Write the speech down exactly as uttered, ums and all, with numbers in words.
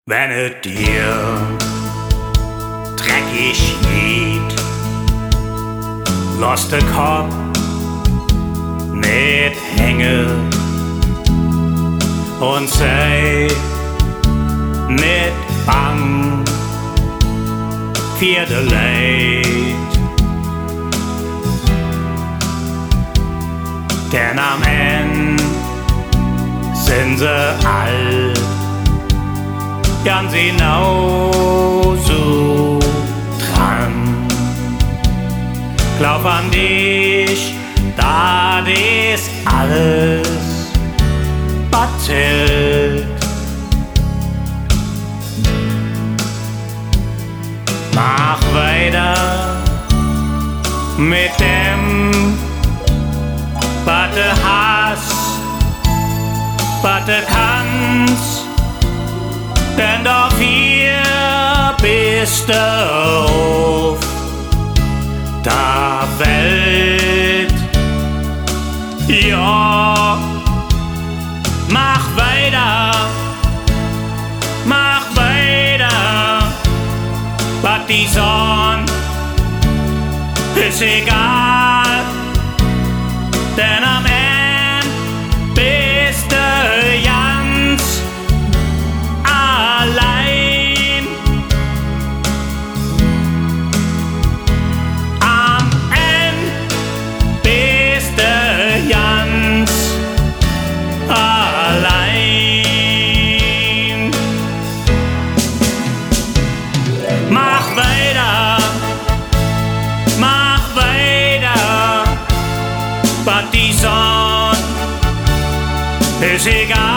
Wenn es dir dreckig geht, lass de Kopf nicht hängen und sei nicht bang für de Leid, denn am Ende sind sie all ganz genau so dran. Glaub an dich, da ist alles, was zählt. Mach weiter mit dem, was du hast, was du kannst, denn dafür bist du auf der Welt. Ja, mach weiter, mach weiter, was die Sonne ist egal, denn am Ende bist du ganz allein. Am Ende bist du ganz allein. Mach weiter, mach weiter, was die Sonne ist egal.